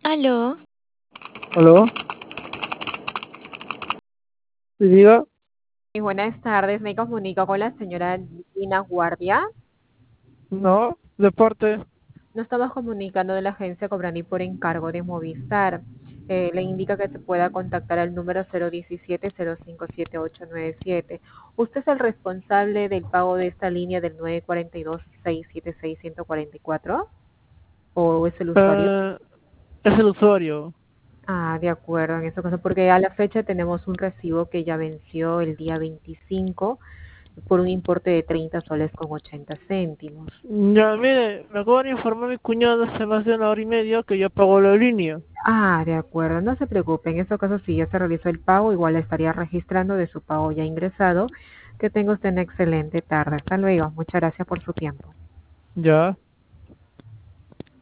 Aló, ¿Aló? ¿Sí, diga? Y buenas tardes, me comunico con la señora Dina Guardia. No, de parte. Nos estamos comunicando de la agencia Cobrani por encargo de Movistar. Le indica que se pueda contactar al número 017-057897. ¿Usted es el responsable del pago de esta línea del 942-676-144? ¿O es el usuario? Eh, es el usuario. Ah, de acuerdo, en eso caso, porque a la fecha tenemos un recibo que ya venció el día 25 por un importe de 30 soles con 80 céntimos. Ya, mire, me acabo de informar mi cuñado hace más de una hora y media que ya pagó la línea. Ah, de acuerdo, no se preocupe, en este caso si ya se realizó el pago, igual estaría registrando de su pago ya ingresado. Que tenga usted una excelente tarde. Hasta luego, muchas gracias por su tiempo. Ya.